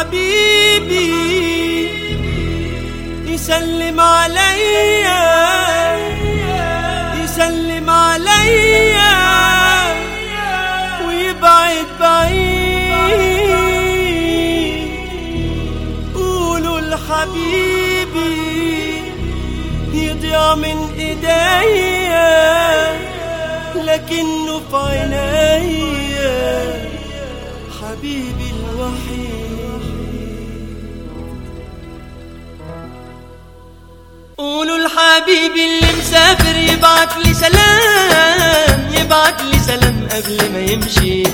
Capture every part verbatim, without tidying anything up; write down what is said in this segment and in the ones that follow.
حبيبي يسلم عليا يسلم عليا ويبعد بعيد. قولوا لحبيبي يضيع من ايديا لكنه في عينيا حبيبي الوحيد. قولوا لحبيبي اللي مسافر يبعت لي سلام يبعت لي سلام قبل ما يمشي.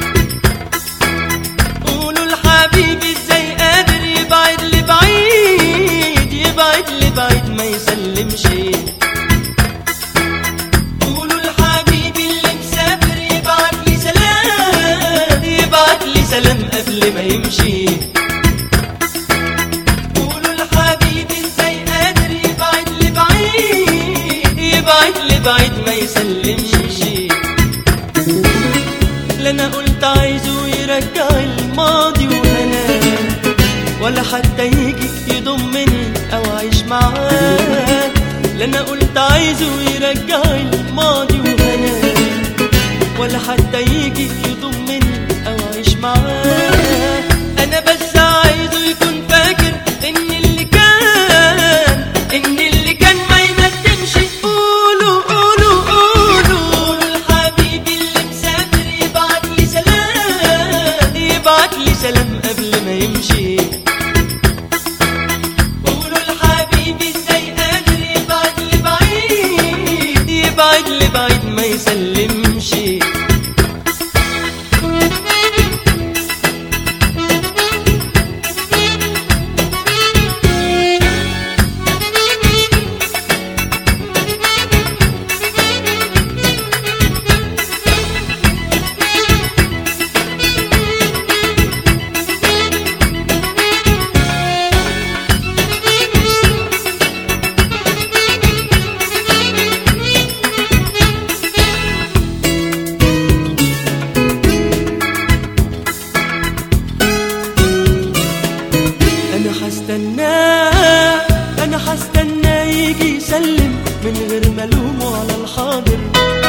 قولوا لحبيبي ازاي قادر يبعد لي بعيد يبعد لي بعيد ما يسلمش. قولوا لحبيبي اللي مسافر يبعت لي سلام يبعت لي سلام قبل ما يمشي. بعيد ما يسلمش. لا انا قلت عايزه يرجع الماضي وهناه ولا حتى يجي يضمني او اعيش معاه. لا انا قلت عايزه يرجع الماضي وهناه ولا حتى يجي يضمني او اعيش معاه. انا بس عايزه يكون فاكر ان اللي كان ان اللي كان ما يندمش. قولوا قولوا قولوا الحبيبي اللي مسافر يبعت لي سلام يبعت لي سلام قبل ما يمشي. قولوا الحبيبي ازاي قادر يبعد لي بعيد يبعد لي بعيد ما يسلمش. هستناه أنا هستناه يجي يسلم من غير ملومه على الحاضر.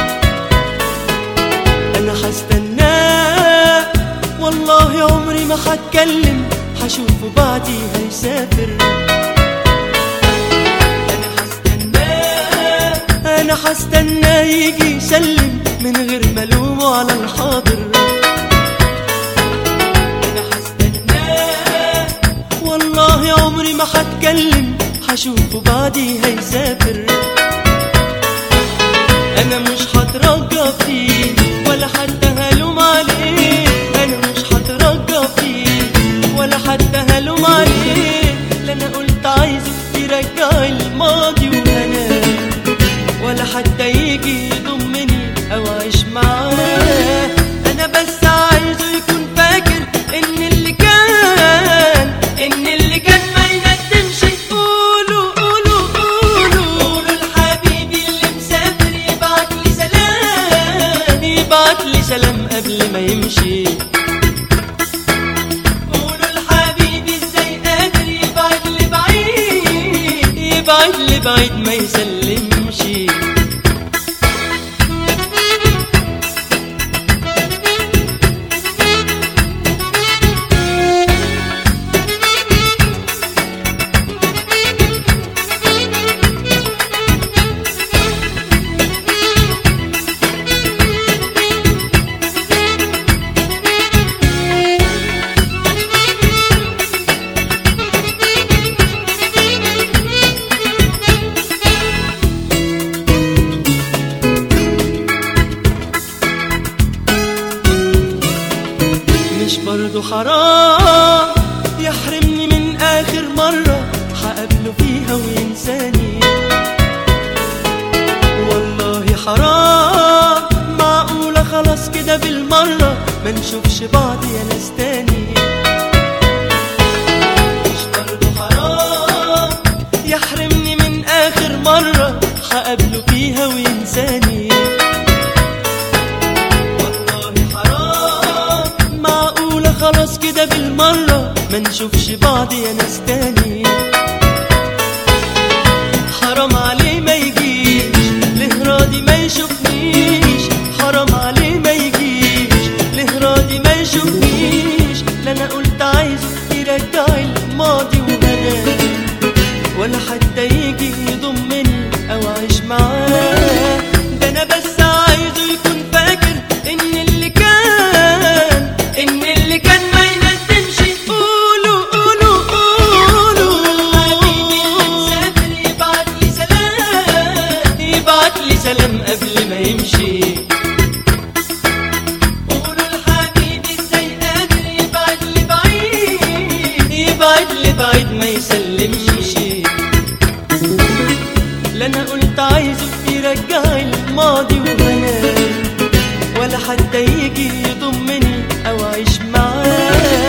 أنا هستناه والله عمري ما هتكلم هشوفه بعدي هيسافر. أنا هستناه أنا هستناه يجي يسلم من غير ملومه على الحاضر. والله عمري ما هتكلم هشوفه بعدي هيسافر. انا مش هترجى فيه ولا حتى هلوم عليه. انا مش هترجى فيه ولا حتى هلوم عليه. لا انا قلت عايزه يرجع الماضي وهناه ولا حتى يجي يضمني او اعيش معاه. انا بس عايزه يكون فاكر ان اللي كان ان اللي كان ما يندمش. قولوا قولوا قولوا قولوا الحبيبي اللي مسافر يبعت لي سلام يبعت لي سلام قبل ما يمشي. قولوا الحبيبي ازاي قادر يبعد لي بعيد يبعد لي بعيد ما يسلمش. مش برضو حرام يحرمني من آخر مرة هقابله فيها وينساني. والله حرام معقولة خلاص كده بالمرة ما نشوفش بعض يا ناس تاني. مش برضو حرام يحرمني من آخر مرة هقابله فيها وينساني. خلاص كده بالمرة ما نشوفش بعض يا ناس تاني. حرام عليه ما يجيش، ليه راضي ما يشوفنيش، حرام عليه ما يجيش، ليه راضي ما يشوفنيش. لا انا قلت عايز يرجع الماضي وهناه، ولا حتى يجي يضمني او اعيش معاه. ده انا بس عايزه يكون فاكر ان اللي كان ان اللي كان ما يندمش. قولوا قولوا قولوا حبيبي مسافر يبعت لي سلام، يبعت لي سلام قبل ما يمشي. قولوا لحبيبي ازاي قادر يبعد لي بعيد، يبعد لي بعيد ما يسلمش. لا انا قلت عايزه يرجع الماضي وهناه، ولا حتى يجي يضمني او اعيش معاه.